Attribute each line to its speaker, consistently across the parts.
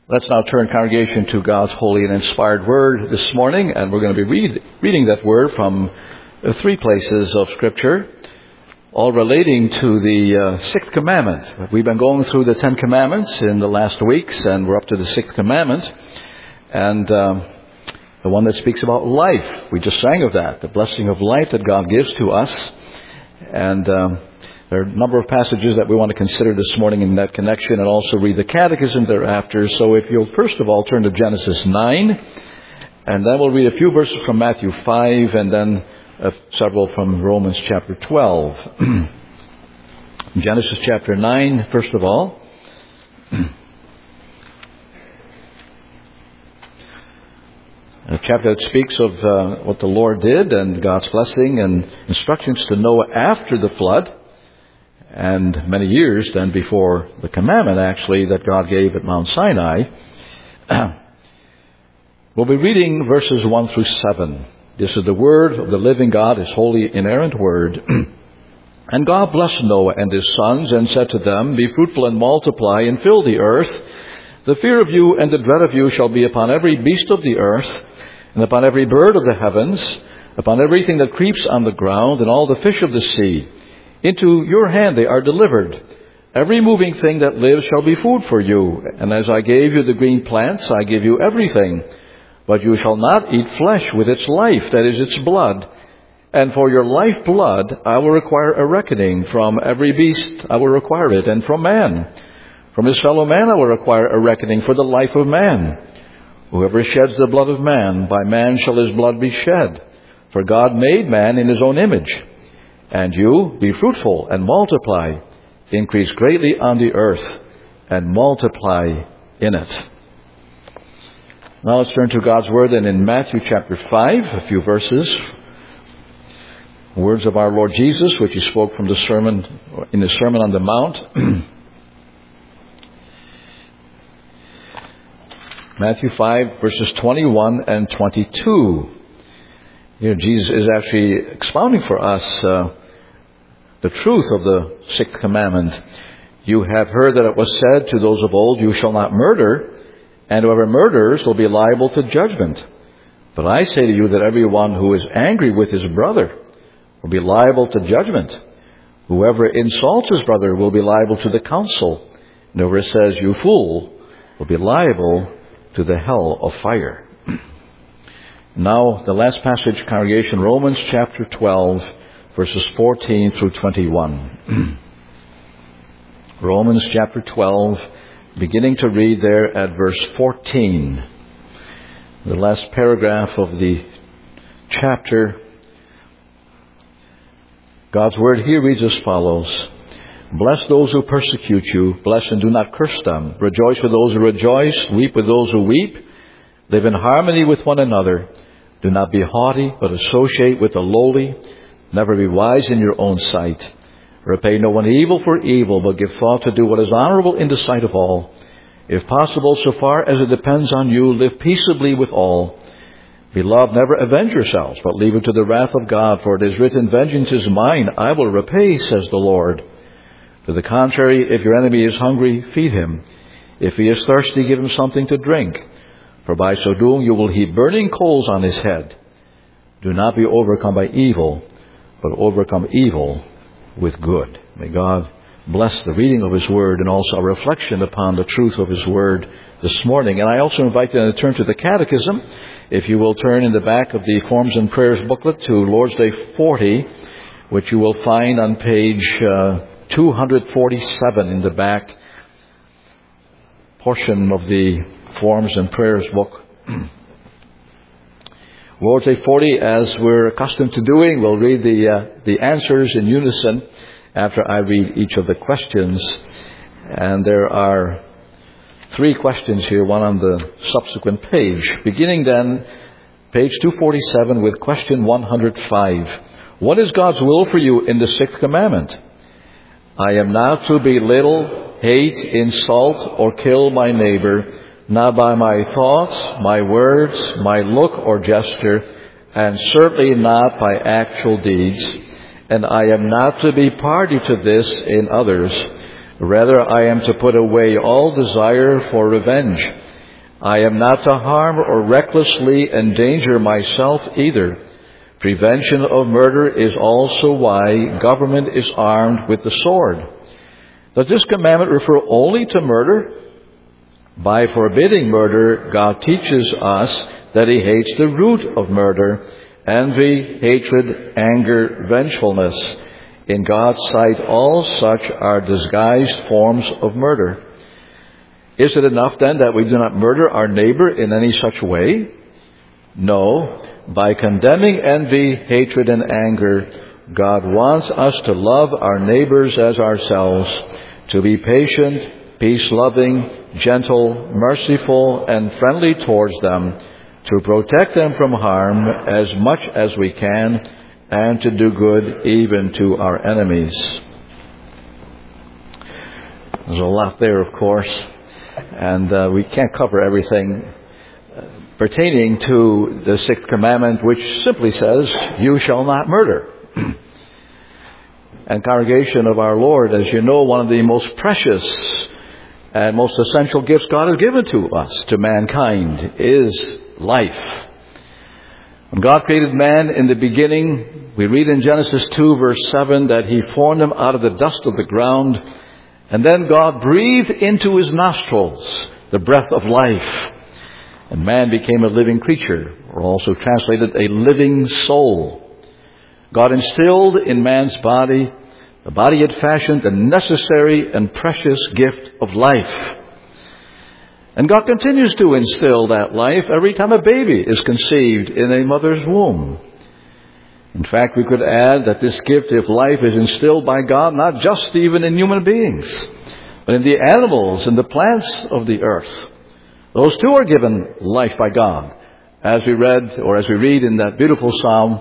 Speaker 1: Let's now turn, congregation, to God's holy and inspired Word this morning, and we're going to be reading that Word from three places of Scripture, all relating to the Sixth Commandment. We've been going through the Ten Commandments in the last weeks, and we're up to the Sixth Commandment, and the one that speaks about life. We just sang of that, the blessing of life that God gives to us, and there are a number of passages that we want to consider this morning in that connection, and also read the Catechism thereafter. So if you'll first of all turn to Genesis 9, and then we'll read a few verses from Matthew 5, and then several from Romans chapter 12. Genesis chapter 9, first of all. A chapter that speaks of what the Lord did and God's blessing and instructions to Noah after the flood, and many years then before the commandment, actually, that God gave at Mount Sinai. We'll be reading verses 1 through 7. This is the word of the living God, His holy, inerrant word. And God blessed Noah and his sons and said to them, Be fruitful and multiply and fill the earth. The fear of you and the dread of you shall be upon every beast of the earth, and upon every bird of the heavens, upon everything that creeps on the ground, and all the fish of the sea. Into your hand they are delivered. Every moving thing that lives shall be food for you. And as I gave you the green plants, I give you everything. But you shall not eat flesh with its life, that is its blood. And for your life blood I will require a reckoning. From every beast I will require it, and from man. From his fellow man I will require a reckoning for the life of man. Whoever sheds the blood of man, by man shall his blood be shed. For God made man in his own image. And you, be fruitful and multiply, increase greatly on the earth, and multiply in it. Now let's turn to God's Word, and in Matthew chapter 5, a few verses, words of our Lord Jesus, which He spoke from the sermon, in His Sermon on the Mount. Matthew 5, verses 21 and 22. Here Jesus is actually expounding for us the truth of the Sixth Commandment. You have heard that it was said to those of old, You shall not murder, and whoever murders will be liable to judgment. But I say to you that everyone who is angry with his brother will be liable to judgment. Whoever insults his brother will be liable to the council. And whoever says, You fool, will be liable to the hell of fire. Now, the last passage, congregation, Romans chapter 12, verses 14 through 21. Romans chapter 12, beginning to read there at verse 14. The last paragraph of the chapter. God's word here reads as follows. Bless those who persecute you. Bless and do not curse them. Rejoice with those who rejoice. Weep with those who weep. Live in harmony with one another. Do not be haughty, but associate with the lowly. Never be wise in your own sight. Repay no one evil for evil, but give thought to do what is honorable in the sight of all. If possible, so far as it depends on you, live peaceably with all. Beloved, never avenge yourselves, but leave it to the wrath of God. For it is written, Vengeance is mine, I will repay, says the Lord. To the contrary, if your enemy is hungry, feed him. If he is thirsty, give him something to drink. For by so doing you will heap burning coals on his head. Do not be overcome by evil, but overcome evil with good. May God bless the reading of His Word and also a reflection upon the truth of His Word this morning. And I also invite you to turn to the Catechism. If you will turn in the back of the Forms and Prayers booklet to Lord's Day 40, which you will find on page 247 in the back portion of the Forms and Prayers book. Lord's Day 40, as we're accustomed to doing, we'll read the answers in unison after I read each of the questions. And there are three questions here, one on the subsequent page. Beginning then, page 247 with question 105. What is God's will for you in the Sixth Commandment? I am not to belittle, hate, insult, or kill my neighbor, not by my thoughts, my words, my look or gesture, and certainly not by actual deeds. And I am not to be party to this in others. Rather, I am to put away all desire for revenge I am not to harm or recklessly endanger myself either. Prevention of murder is also why government is armed with the sword. Does this commandment refer only to murder? By forbidding murder, God teaches us that He hates the root of murder: envy, hatred, anger, vengefulness. In God's sight, all such are disguised forms of murder. Is it enough then that we do not murder our neighbor in any such way? No. By condemning envy, hatred, and anger, God wants us to love our neighbors as ourselves, to be patient, peace-loving, gentle, merciful, and friendly towards them, to protect them from harm as much as we can, and to do good even to our enemies. There's a lot there, of course, and we can't cover everything pertaining to the sixth commandment, which simply says, "You shall not murder." And congregation of our Lord, as you know, one of the most precious and most essential gifts God has given to us, to mankind, is life. When God created man in the beginning, we read in Genesis 2 verse 7 that He formed him out of the dust of the ground, and then God breathed into his nostrils the breath of life, and man became a living creature, or also translated a living soul. God instilled in man's body, the body had fashioned, the necessary and precious gift of life. And God continues to instill that life every time a baby is conceived in a mother's womb. In fact, we could add that this gift of life is instilled by God not just even in human beings, but in the animals and the plants of the earth. Those too are given life by God, as we read in that beautiful Psalm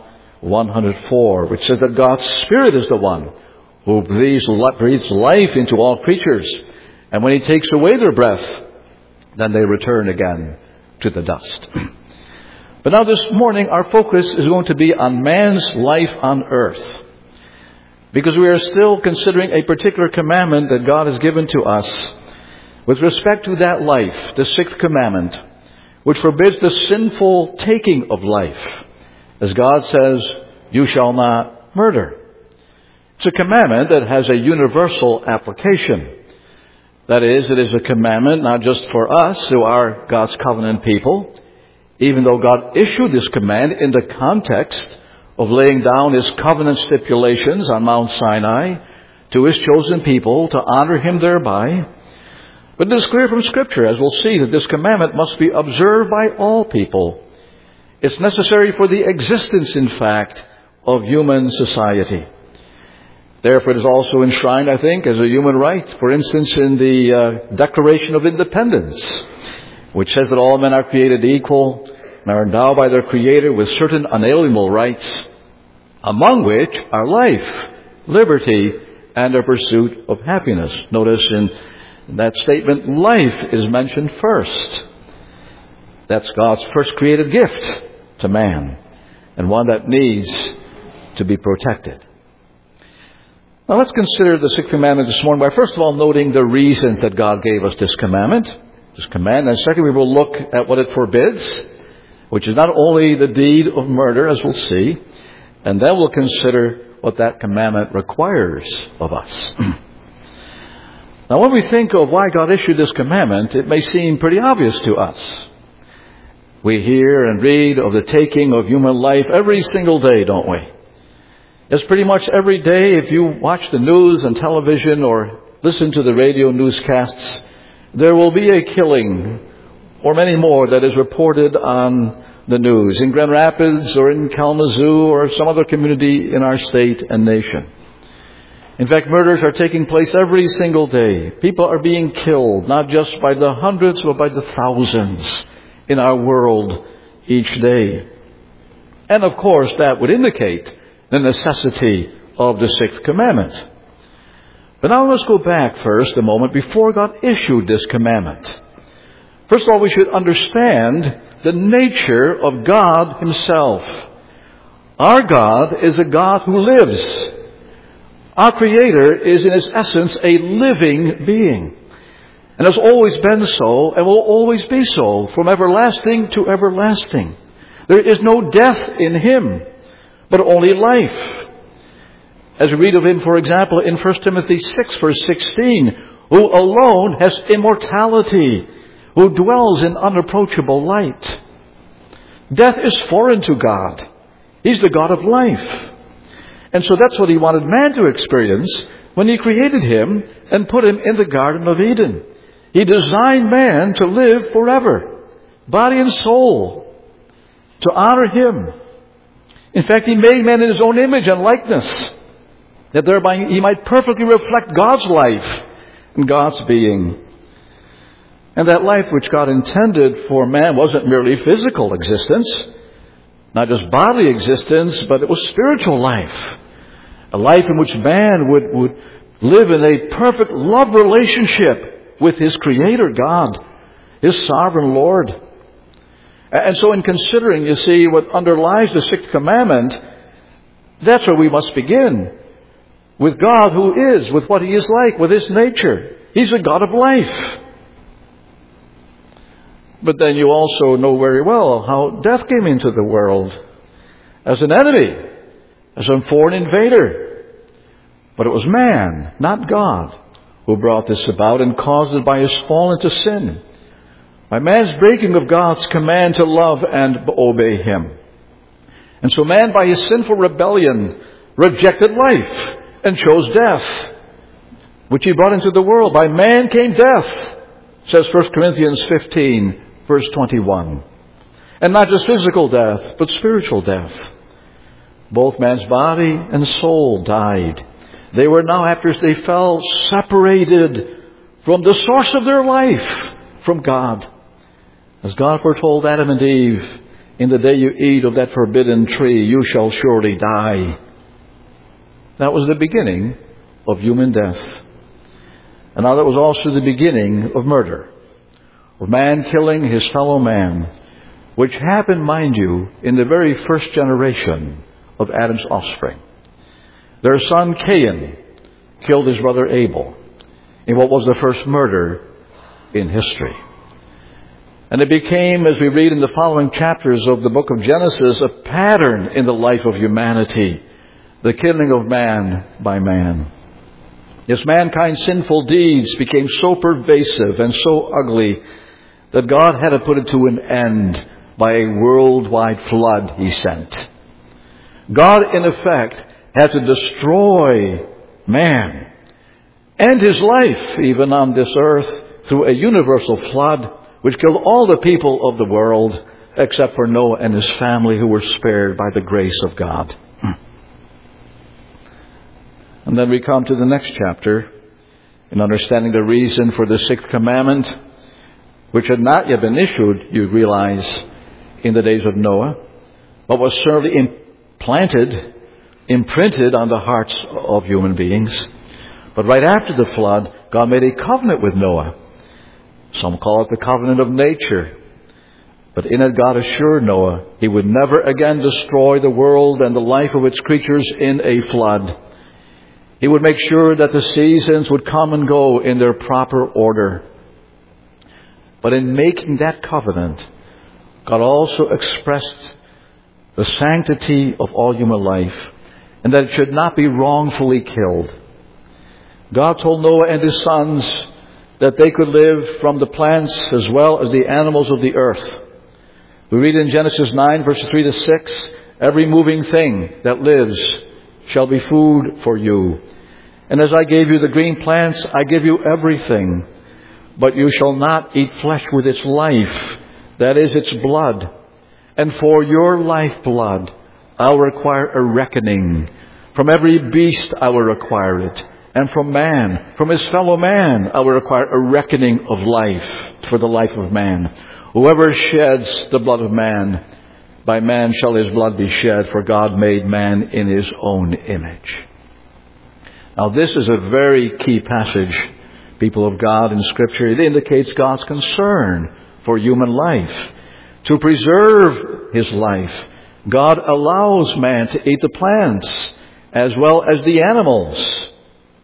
Speaker 1: 104, which says that God's Spirit is the one who breathes life into all creatures, and when He takes away their breath, then they return again to the dust. But now this morning, our focus is going to be on man's life on earth, because we are still considering a particular commandment that God has given to us with respect to that life, the sixth commandment, which forbids the sinful taking of life. As God says, "You shall not murder." It's a commandment that has a universal application. That is, it is a commandment not just for us who are God's covenant people, even though God issued this command in the context of laying down His covenant stipulations on Mount Sinai to His chosen people to honor Him thereby. But it is clear from Scripture, as we'll see, that this commandment must be observed by all people. It's necessary for the existence, in fact, of human society. Therefore, it is also enshrined, I think, as a human right. For instance, in the Declaration of Independence, which says that all men are created equal and are endowed by their Creator with certain unalienable rights, among which are life, liberty, and the pursuit of happiness. Notice in that statement, life is mentioned first. That's God's first created gift to man, and one that needs to be protected. Now let's consider the sixth commandment this morning by first of all noting the reasons that God gave us this command. And second, we will look at what it forbids, which is not only the deed of murder, as we'll see, and then we'll consider what that commandment requires of us. Now, when we think of why God issued this commandment, it may seem pretty obvious to us. We hear and read of the taking of human life every single day, don't we? It's pretty much every day. If you watch the news and television or listen to the radio newscasts, there will be a killing or many more that is reported on the news in Grand Rapids or in Kalamazoo or some other community in our state and nation. In fact, murders are taking place every single day. People are being killed, not just by the hundreds, but by the thousands in our world each day. And of course, that would indicate the necessity of the sixth commandment. But now let's go back first a moment before God issued this commandment. First of all, we should understand the nature of God Himself. Our God is a God who lives. Our Creator is in His essence a living being. and has always been so and will always be so from everlasting to everlasting. There is no death in Him, but only life. As we read of Him, for example, in 1 Timothy 6, verse 16, who alone has immortality, who dwells in unapproachable light. Death is foreign to God. He's the God of life. And so that's what He wanted man to experience when He created him and put him in the Garden of Eden. He designed man to live forever, body and soul, to honor Him. In fact, He made man in His own image and likeness, that thereby he might perfectly reflect God's life and God's being. And that life which God intended for man wasn't merely physical existence, not just bodily existence, but it was spiritual life. A life in which man would live in a perfect love relationship with his Creator God, His sovereign Lord. And so in considering, you see, what underlies the sixth commandment, that's where we must begin. With God who is, with what He is like, with His nature. He's a God of life. But then you also know very well how death came into the world as an enemy, as a foreign invader. But it was man, not God, who brought this about and caused it by his fall into sin. By man's breaking of God's command to love and obey Him. And so man, by his sinful rebellion, rejected life and chose death, which he brought into the world. By man came death, says 1 Corinthians 15, verse 21. And not just physical death, but spiritual death. Both man's body and soul died. They were now, after they fell, separated from the source of their life, from God. As God foretold Adam and Eve, in the day you eat of that forbidden tree, you shall surely die. That was the beginning of human death. And now that was also the beginning of murder. Of man killing his fellow man, which happened, mind you, in the very first generation of Adam's offspring. Their son Cain killed his brother Abel in what was the first murder in history. And it became, as we read in the following chapters of the book of Genesis, a pattern in the life of humanity, the killing of man by man. Yes, mankind's sinful deeds became so pervasive and so ugly that God had to put it to an end by a worldwide flood He sent. God, in effect, had to destroy man and his life, even on this earth, through a universal flood which killed all the people of the world except for Noah and his family, who were spared by the grace of God. And then we come to the next chapter in understanding the reason for the sixth commandment, which had not yet been issued, you realize, in the days of Noah, but was certainly imprinted on the hearts of human beings. But right after the flood, God made a covenant with Noah. Some call it the covenant of nature. But in it, God assured Noah He would never again destroy the world and the life of its creatures in a flood. He would make sure that the seasons would come and go in their proper order. But in making that covenant, God also expressed the sanctity of all human life, and that it should not be wrongfully killed. God told Noah and his sons that they could live from the plants as well as the animals of the earth. We read in Genesis 9, verses 3 to 6, every moving thing that lives shall be food for you. And as I gave you the green plants, I give you everything. But you shall not eat flesh with its life, that is, its blood. And for your lifeblood, I'll require a reckoning. From every beast I will require it. And from man, from his fellow man, I will require a reckoning of life for the life of man. Whoever sheds the blood of man, by man shall his blood be shed, for God made man in His own image. Now this is a very key passage, people of God, in Scripture. It indicates God's concern for human life. To preserve his life, God allows man to eat the plants as well as the animals.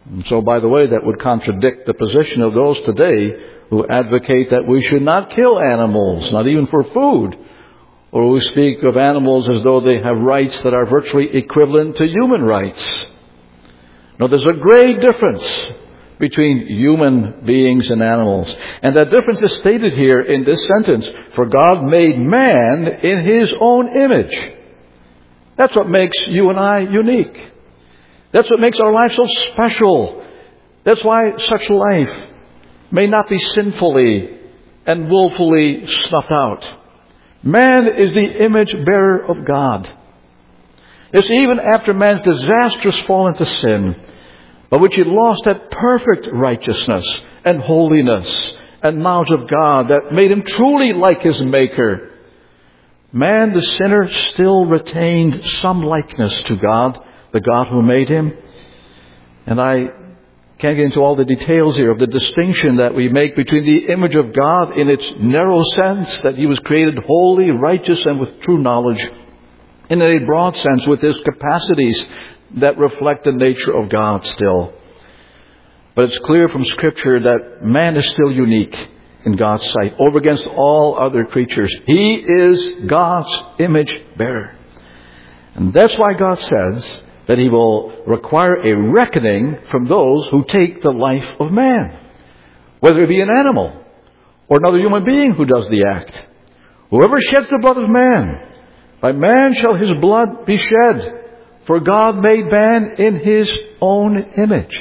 Speaker 1: And so, by the way, that would contradict the position of those today who advocate that we should not kill animals, not even for food, or who speak of animals as though they have rights that are virtually equivalent to human rights. No, there's a great difference between human beings and animals. And that difference is stated here in this sentence. For God made man in His own image. That's what makes you and I unique. That's what makes our life so special. That's why such life may not be sinfully and willfully snuffed out. Man is the image bearer of God. It's even after man's disastrous fall into sin, by which he lost that perfect righteousness and holiness and knowledge of God that made him truly like his Maker, man, the sinner, still retained some likeness to God, the God who made him. And I can't get into all the details here of the distinction that we make between the image of God in its narrow sense, that He was created holy, righteous, and with true knowledge, and in a broad sense with His capacities that reflect the nature of God still. But it's clear from Scripture that man is still unique in God's sight over against all other creatures. He is God's image bearer. And that's why God says that He will require a reckoning from those who take the life of man, whether it be an animal or another human being who does the act. Whoever sheds the blood of man, by man shall his blood be shed, for God made man in His own image.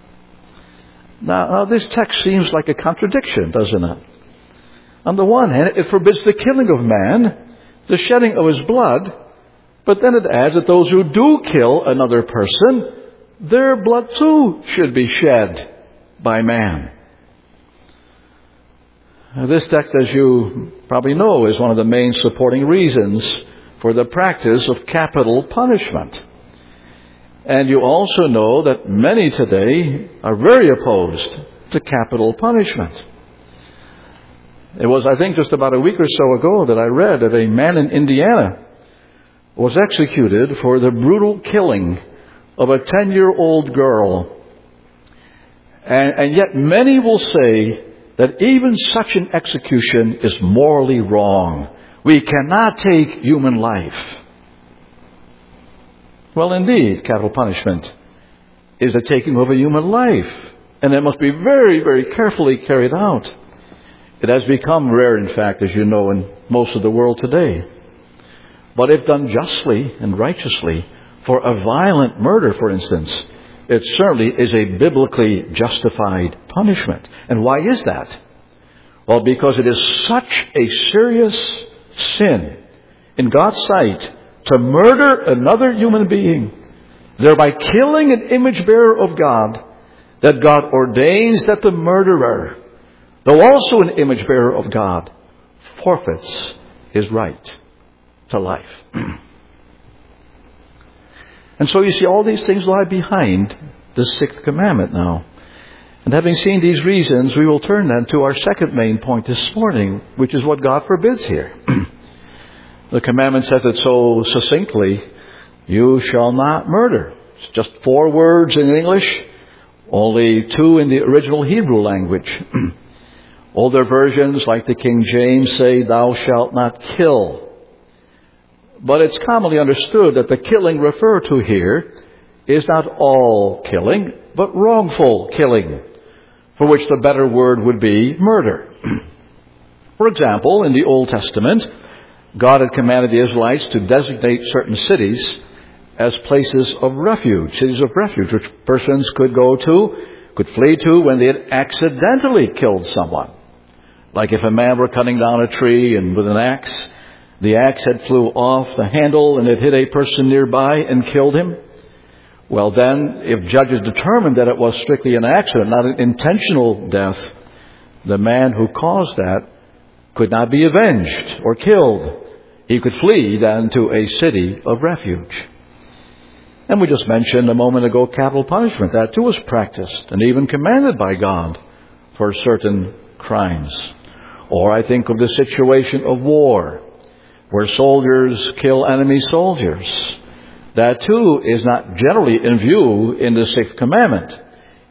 Speaker 1: Now, this text seems like a contradiction, doesn't it? On the one hand, it forbids the killing of man, the shedding of his blood, but then it adds that those who do kill another person, their blood too should be shed by man. Now, this text, as you probably know, is one of the main supporting reasons for the practice of capital punishment. And you also know that many today are very opposed to capital punishment. It was, I think, just about a week or so ago that I read that a man in Indiana was executed for the brutal killing of a 10-year-old girl. And yet many will say that even such an execution is morally wrong. We cannot take human life. Well, indeed, capital punishment is the taking of a human life, and it must be very, very carefully carried out. It has become rare, in fact, as you know, in most of the world today. But if done justly and righteously, for a violent murder, for instance, it certainly is a biblically justified punishment. And why is that? Well, because it is such a serious sin in God's sight to murder another human being, thereby killing an image bearer of God, that God ordains that the murderer, though also an image bearer of God, forfeits his right to life. And so you see, all these things lie behind the sixth commandment now. And having seen these reasons, we will turn then to our second main point this morning, which is what God forbids here. The commandment says it so succinctly, you shall not murder. It's just 4 words in English, only 2 in the original Hebrew language. Older versions, like the King James, say, thou shalt not kill. But it's commonly understood that the killing referred to here is not all killing, but wrongful killing, for which the better word would be murder. For example, in the Old Testament, God had commanded the Israelites to designate certain cities as places of refuge, which persons could go to, could flee to when they had accidentally killed someone. Like if a man were cutting down a tree and with an axe, the axe had flew off the handle and it hit a person nearby and killed him. Well then, if judges determined that it was strictly an accident, not an intentional death, the man who caused that could not be avenged or killed. He could flee then to a city of refuge. And we just mentioned a moment ago capital punishment. That too was practiced and even commanded by God for certain crimes. Or I think of the situation of war, where soldiers kill enemy soldiers. That too is not generally in view in the sixth commandment.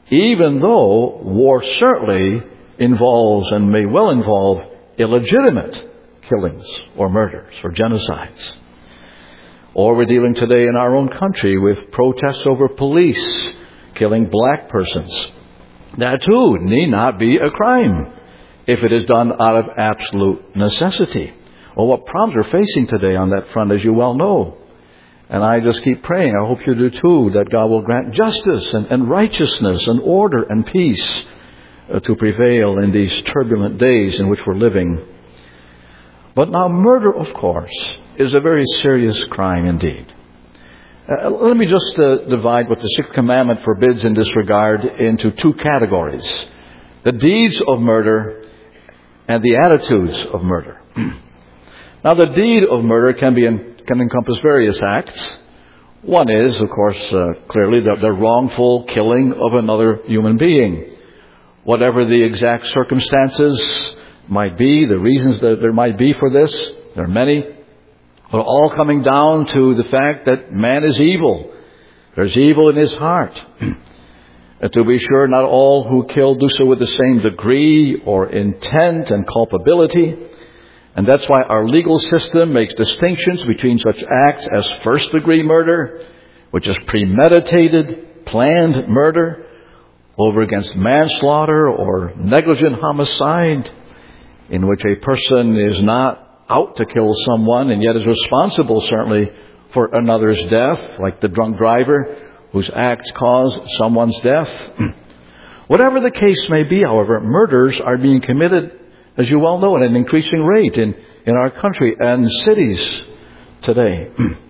Speaker 1: even though war certainly involves and may well involve illegitimate killings or murders or genocides. Or we're dealing today in our own country with protests over police killing black persons. That too need not be a crime if it is done out of absolute necessity. Well, what problems we're facing today on that front, as you well know. And I just keep praying, I hope you do too, that God will grant justice and righteousness and order and peace to prevail in these turbulent days in which we're living. But now murder, of course, is a very serious crime indeed. Let me just divide what the Sixth Commandment forbids in this regard into two categories. The deeds of murder and the attitudes of murder. Now, the deed of murder can encompass various acts. One is, of course, clearly the wrongful killing of another human being. Whatever the exact circumstances might be, the reasons that there might be for this, there are many, but all coming down to the fact that man is evil. There's evil in his heart. And to be sure, not all who kill do so with the same degree or intent and culpability. And that's why our legal system makes distinctions between such acts as first-degree murder, which is premeditated, planned murder, over against manslaughter or negligent homicide, in which a person is not out to kill someone and yet is responsible certainly for another's death, like the drunk driver whose acts caused someone's death. Whatever the case may be, however, murders are being committed, as you well know, at an increasing rate in our country and cities today.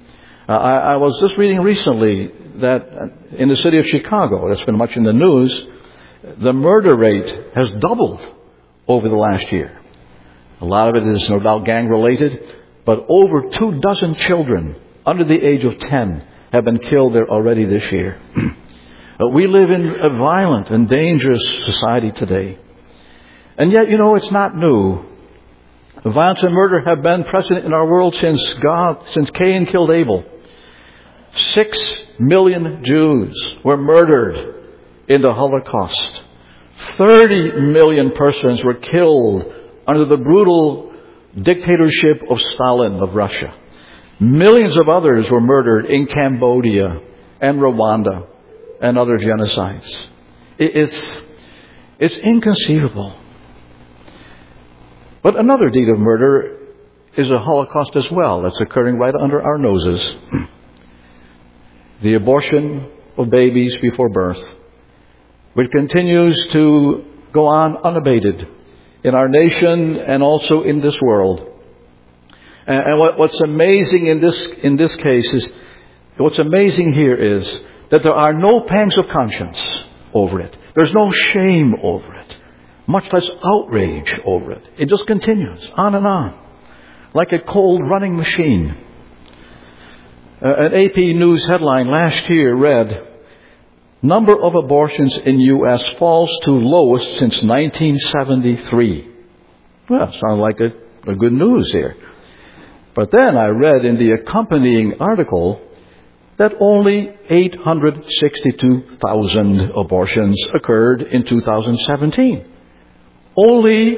Speaker 1: I was just reading recently that in the city of Chicago, that's been much in the news, the murder rate has doubled over the last year. A lot of it is no doubt gang-related, but over 24 children under the age of 10 have been killed there already this year. We live in a violent and dangerous society today. And yet, it's not new. Violence and murder have been present in our world since Cain killed Abel. 6 million Jews were murdered in the Holocaust. 30 million persons were killed under the brutal dictatorship of Stalin of Russia. Millions of others were murdered in Cambodia and Rwanda and other genocides. It's inconceivable. But another deed of murder is a Holocaust as well that's occurring right under our noses. The abortion of babies before birth, which continues to go on unabated in our nation and also in this world. And what's amazing in this case is, what's amazing here is that there are no pangs of conscience over it. There's no shame over it. Much less outrage over it. It just continues on and on, like a cold running machine. An AP News headline last year read, "Number of abortions in U.S. falls to lowest since 1973. Well, sounds like a good news here. But then I read in the accompanying article that only 862,000 abortions occurred in 2017. Only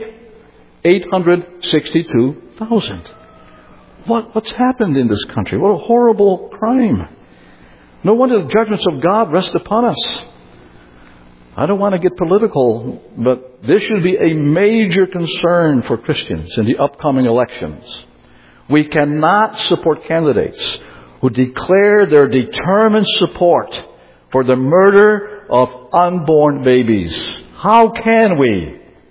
Speaker 1: 862,000. What's happened in this country? What a horrible crime. No wonder the judgments of God rest upon us. I don't want to get political, but this should be a major concern for Christians in the upcoming elections. We cannot support candidates who declare their determined support for the murder of unborn babies. How can we?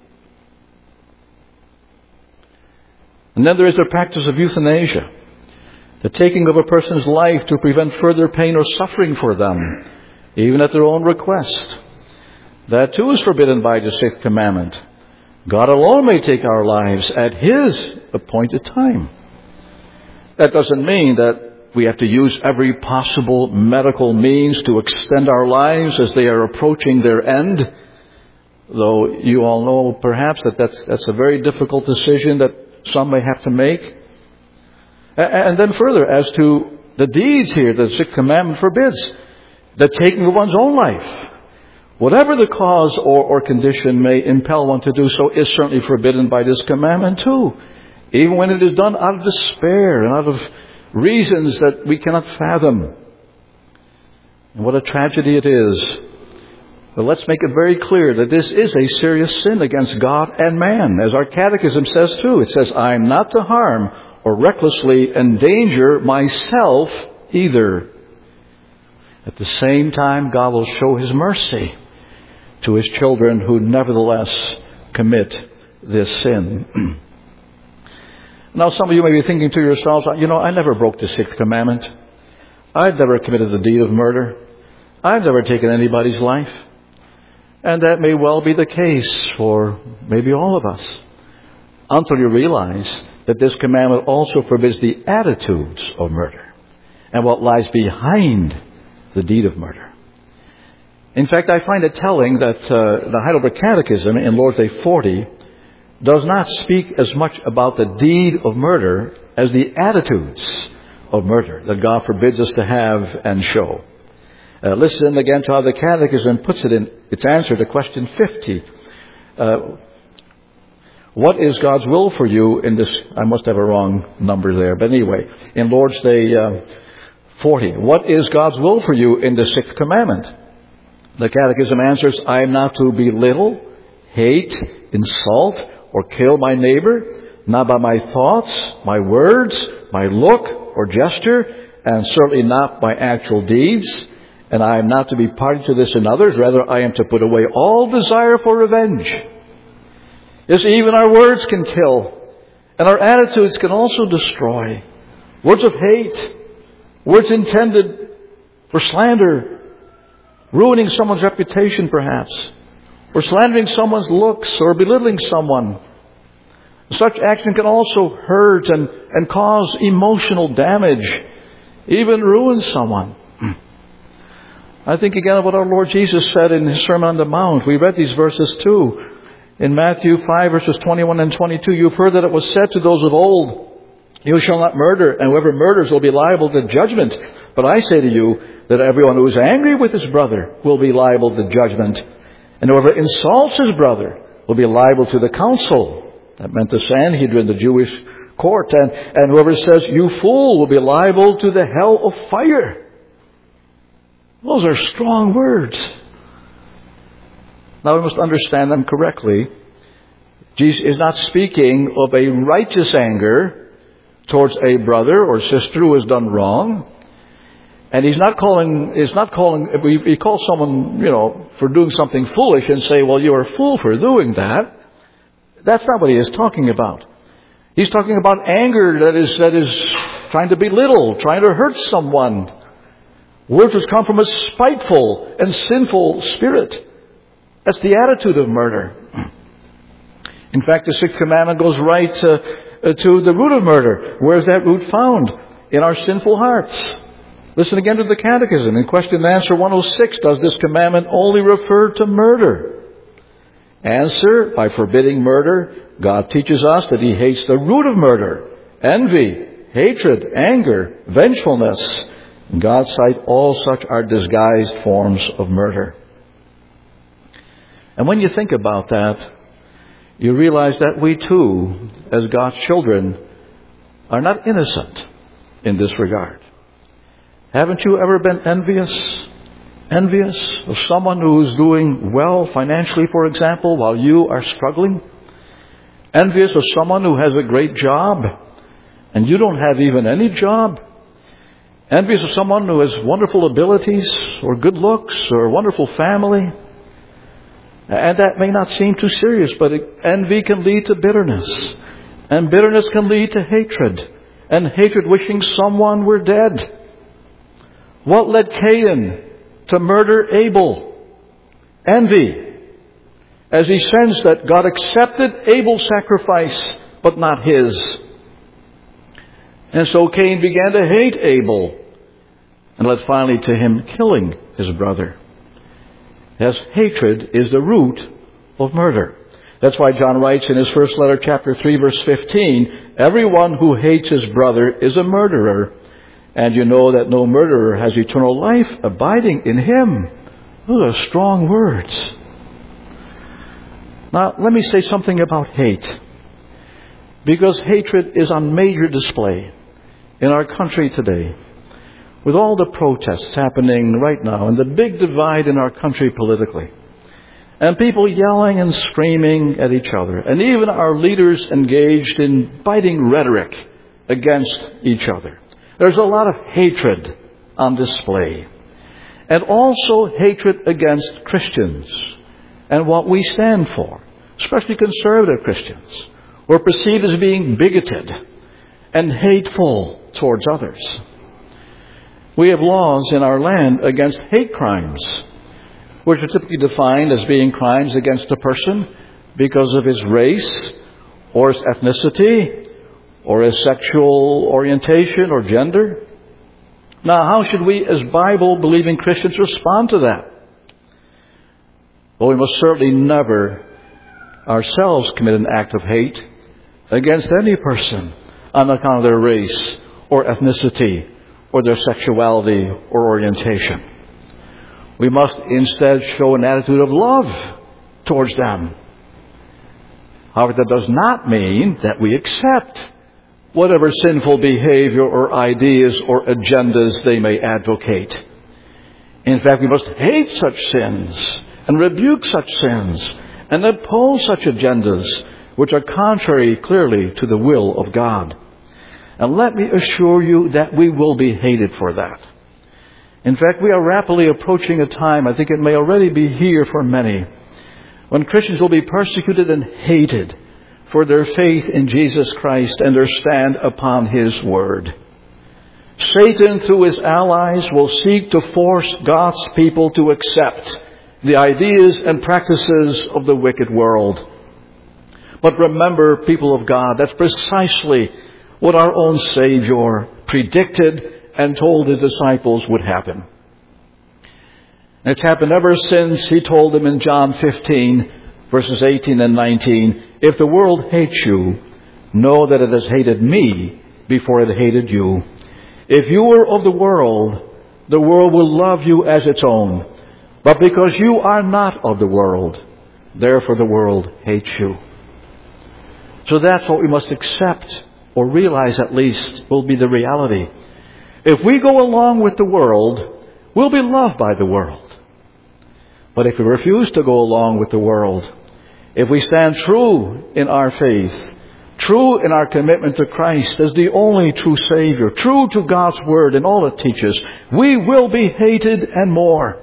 Speaker 1: And then there is the practice of euthanasia, the taking of a person's life to prevent further pain or suffering for them, even at their own request. That too is forbidden by the Sixth Commandment. God alone may take our lives at His appointed time. That doesn't mean that we have to use every possible medical means to extend our lives as they are approaching their end. Though you all know perhaps that's a very difficult decision that some may have to make. And then further, as to the deeds here that the Sixth Commandment forbids, the taking of one's own life. whatever the cause or condition may impel one to do so, is certainly forbidden by this commandment too. Even when it is done out of despair and out of reasons that we cannot fathom. And what a tragedy it is. But let's make it very clear that this is a serious sin against God and man. As our catechism says too, it says, I am not to harm or recklessly endanger myself either. At the same time, God will show His mercy to His children who nevertheless commit this sin. Now, some of you may be thinking to yourselves, I never broke the 6th commandment. I've never committed the deed of murder. I've never taken anybody's life. And that may well be the case for maybe all of us, until you realize that this commandment also forbids the attitudes of murder and what lies behind the deed of murder. In fact, I find it telling that the Heidelberg Catechism in Lord's Day 40 does not speak as much about the deed of murder as the attitudes of murder that God forbids us to have and show. Listen again to how the Catechism puts it in its answer to question 50. What is God's will for you in this? I must have a wrong number there. But anyway, in Lord's Day 40, what is God's will for you in the 6th commandment? The Catechism answers, I am not to belittle, hate, insult, or kill my neighbor, not by my thoughts, my words, my look or gesture, and certainly not by actual deeds. And I am not to be party to this in others. Rather, I am to put away all desire for revenge. Yes, even our words can kill. And our attitudes can also destroy. Words of hate. Words intended for slander. Ruining someone's reputation, perhaps. Or slandering someone's looks. Or belittling someone. Such action can also hurt and cause emotional damage. Even ruin someone. I think again of what our Lord Jesus said in His Sermon on the Mount. We read these verses too. In Matthew 5 verses 21 and 22, you've heard that it was said to those of old, you shall not murder, and whoever murders will be liable to judgment. But I say to you that everyone who is angry with his brother will be liable to judgment. And whoever insults his brother will be liable to the council. That meant the Sanhedrin, the Jewish court. And whoever says, you fool, will be liable to the hell of fire. Those are strong words. Now we must understand them correctly. Jesus is not speaking of a righteous anger towards a brother or sister who has done wrong. And He calls someone, for doing something foolish and say, well, you're a fool for doing that. That's not what He is talking about. He's talking about anger that is trying to belittle, trying to hurt someone. Words which come from a spiteful and sinful spirit. That's the attitude of murder. In fact, the 6th commandment goes right to the root of murder. Where is that root found? In our sinful hearts. Listen again to the Catechism. In question and answer 106, does this commandment only refer to murder? Answer, by forbidding murder, God teaches us that He hates the root of murder. Envy, hatred, anger, vengefulness. In God's sight, all such are disguised forms of murder. And when you think about that, you realize that we too, as God's children, are not innocent in this regard. Haven't you ever been envious? Envious of someone who's doing well financially, for example, while you are struggling? Envious of someone who has a great job and you don't have even any job? Envious of someone who has wonderful abilities or good looks or a wonderful family? And that may not seem too serious, but envy can lead to bitterness. And bitterness can lead to hatred. And hatred wishing someone were dead. What led Cain to murder Abel? Envy. As he sensed that God accepted Abel's sacrifice, but not his. And so Cain began to hate Abel. And led finally to him killing his brother. As hatred is the root of murder. That's why John writes in his first letter, chapter 3, verse 15, everyone who hates his brother is a murderer. And you know that no murderer has eternal life abiding in him. Those are strong words. Now, let me say something about hate. Because hatred is on major display in our country today. With all the protests happening right now and the big divide in our country politically. And people yelling and screaming at each other. And even our leaders engaged in biting rhetoric against each other. There's a lot of hatred on display. And also hatred against Christians and what we stand for. Especially conservative Christians. We're perceived as being bigoted and hateful towards others. We have laws in our land against hate crimes, which are typically defined as being crimes against a person because of his race or his ethnicity or his sexual orientation or gender. Now, how should we as Bible-believing Christians respond to that? Well, we must certainly never ourselves commit an act of hate against any person on account of their race or ethnicity or their sexuality or orientation. We must instead show an attitude of love towards them. However, that does not mean that we accept whatever sinful behavior or ideas or agendas they may advocate. In fact, we must hate such sins and rebuke such sins and oppose such agendas which are contrary clearly to the will of God. And let me assure you that we will be hated for that. In fact, we are rapidly approaching a time, I think it may already be here for many, when Christians will be persecuted and hated for their faith in Jesus Christ and their stand upon His Word. Satan, through his allies, will seek to force God's people to accept the ideas and practices of the wicked world. But remember, people of God, that's precisely what our own Savior predicted and told His disciples would happen. And it's happened ever since He told them in John 15, verses 18 and 19, "If the world hates you, know that it has hated me before it hated you. If you were of the world will love you as its own. But because you are not of the world, therefore the world hates you." So that's what we must accept, or realize at least, will be the reality. If we go along with the world, we'll be loved by the world. But if we refuse to go along with the world, if we stand true in our faith, true in our commitment to Christ as the only true Savior, true to God's Word and all it teaches, we will be hated and more.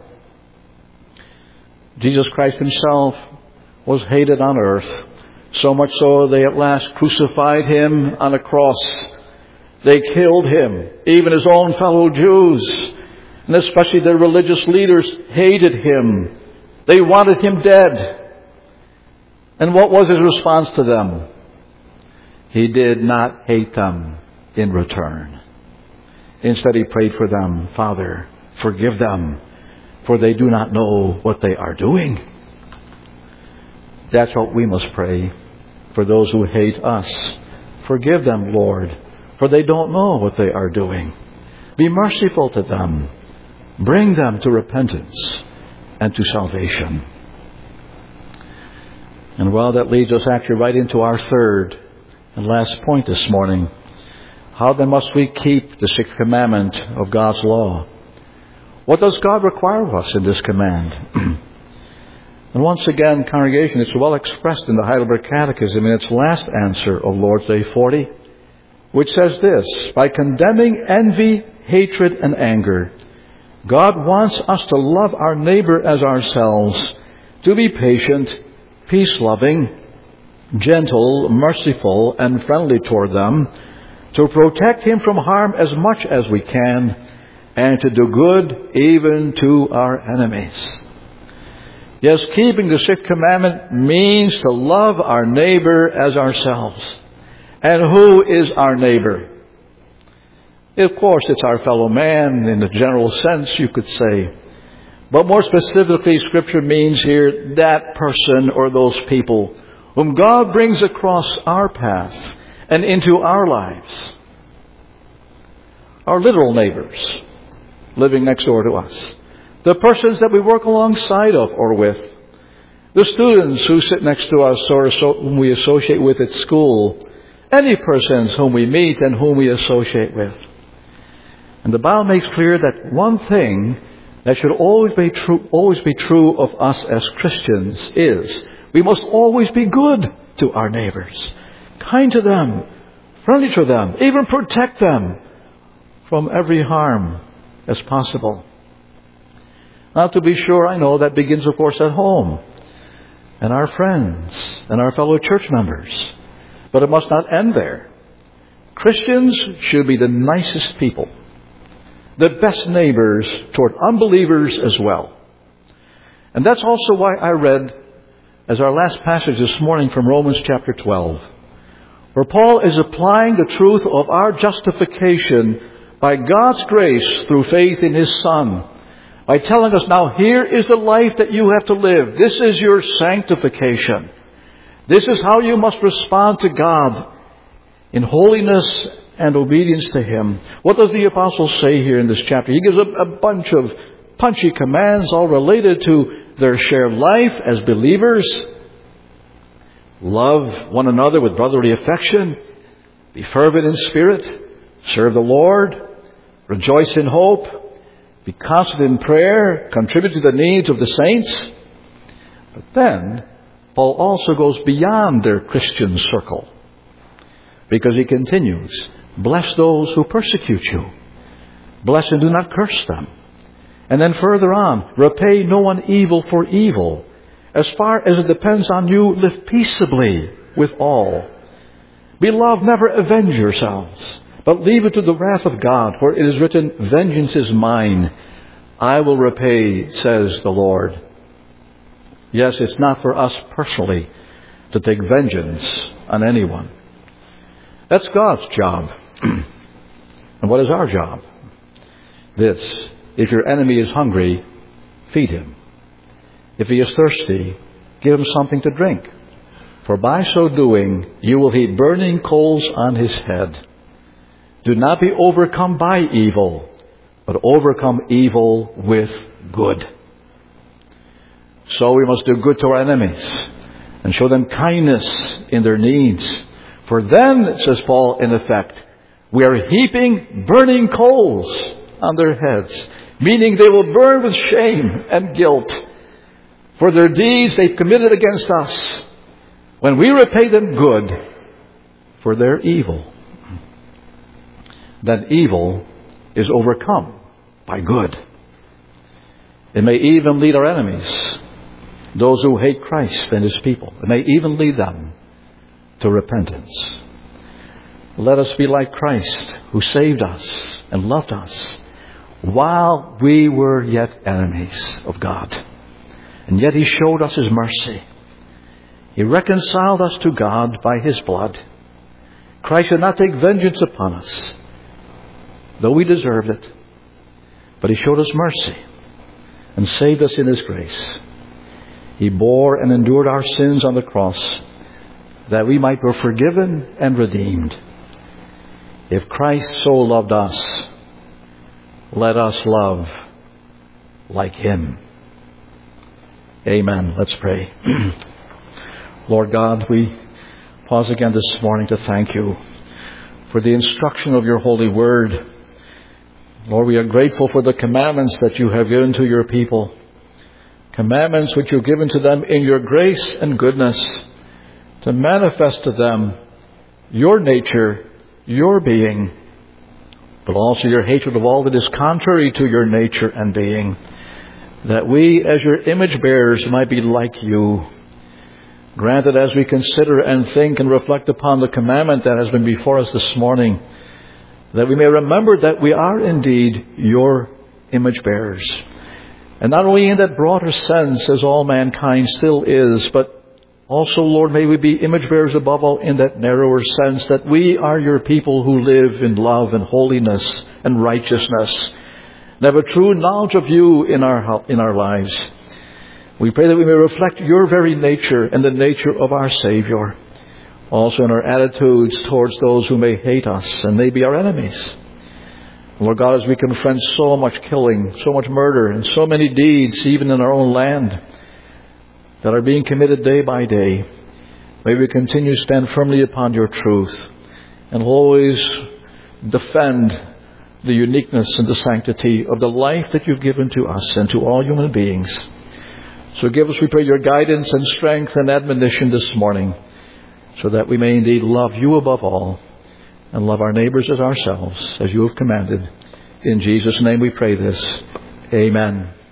Speaker 1: Jesus Christ Himself was hated on earth, so much so they at last crucified Him on a cross. They killed Him. Even His own fellow Jews, and especially their religious leaders, hated Him. They wanted Him dead. And what was His response to them? He did not hate them in return. Instead, He prayed for them, "Father, forgive them, for they do not know what they are doing." That's what we must pray for those who hate us. Forgive them, Lord, for they don't know what they are doing. Be merciful to them. Bring them to repentance and to salvation. And well, that leads us actually right into our third and last point this morning. How then must we keep the sixth commandment of God's law? What does God require of us in this command? And once again, congregation, it's well expressed in the Heidelberg Catechism in its last answer of Lord's Day 40, which says this: "By condemning envy, hatred, and anger, God wants us to love our neighbor as ourselves, to be patient, peace-loving, gentle, merciful, and friendly toward them, to protect him from harm as much as we can, and to do good even to our enemies." Yes, keeping the sixth commandment means to love our neighbor as ourselves. And who is our neighbor? Of course, it's our fellow man in the general sense, you could say. But more specifically, Scripture means here that person or those people whom God brings across our path and into our lives. Our literal neighbors living next door to us. the persons that we work alongside of or with, the students who sit next to us or whom we associate with at school, any persons whom we meet and whom we associate with. And the Bible makes clear that one thing that should always be true of us as Christians is we must always be good to our neighbors, kind to them, friendly to them, even protect them from every harm as possible. Now, to be sure, I know that begins, of course, at home and our friends and our fellow church members. But it must not end there. Christians should be the nicest people, the best neighbors toward unbelievers as well. And that's also why I read, as our last passage this morning, from Romans chapter 12, where Paul is applying the truth of our justification by God's grace through faith in His Son, by telling us, now here is the life that you have to live. This is your sanctification. This is how you must respond to God in holiness and obedience to Him. What does the apostle say here in this chapter? He gives a bunch of punchy commands all related to their shared life as believers. Love one another with brotherly affection. Be fervent in spirit. Serve the Lord. Rejoice in hope. Be constant in prayer. Contribute to the needs of the saints. But then, Paul also goes beyond their Christian circle, because he continues, bless those who persecute you. Bless and do not curse them. And then further on, repay no one evil for evil. As far as it depends on you, live peaceably with all. Beloved, never avenge yourselves, but leave it to the wrath of God, for it is written, vengeance is mine. I will repay, says the Lord. Yes, it's not for us personally to take vengeance on anyone. That's God's job. And what is our job? This: if your enemy is hungry, feed him. If he is thirsty, give him something to drink. For by so doing, you will heap burning coals on his head. Do not be overcome by evil, but overcome evil with good. So we must do good to our enemies and show them kindness in their needs. For then, says Paul, in effect, we are heaping burning coals on their heads, meaning they will burn with shame and guilt for their deeds they've committed against us, when we repay them good for their evil. Then evil is overcome by good. It may even lead our enemies, those who hate Christ and His people, it may even lead them to repentance. Let us be like Christ, who saved us and loved us while we were yet enemies of God. And yet He showed us His mercy. He reconciled us to God by His blood. Christ did not take vengeance upon us, though we deserved it. But He showed us mercy and saved us in His grace. He bore and endured our sins on the cross, that we might be forgiven and redeemed. If Christ so loved us, let us love like Him. Amen. Let's pray. Lord God, we pause again this morning to thank You for the instruction of Your holy word. Lord, we are grateful for the commandments that You have given to Your people. Commandments which You've given to them in Your grace and goodness, to manifest to them Your nature, Your being, but also Your hatred of all that is contrary to Your nature and being, that we as Your image bearers might be like You. Granted, as we consider and think and reflect upon the commandment that has been before us this morning, that we may remember that we are indeed Your image bearers. And not only in that broader sense as all mankind still is, but also, Lord, may we be image bearers above all in that narrower sense, that we are Your people who live in love and holiness and righteousness, and have a true knowledge of You in our lives. We pray that we may reflect Your very nature and the nature of our Savior, also in our attitudes towards those who may hate us and may be our enemies. Lord God, as we confront so much killing, so much murder, and so many deeds, even in our own land, that are being committed day by day, may we continue to stand firmly upon your truth and always defend the uniqueness and the sanctity of the life that you've given to us and to all human beings. So give us, we pray, your guidance and strength and admonition this morning, so that we may indeed love you above all and love our neighbors as ourselves, as you have commanded. In Jesus' name we pray this. Amen.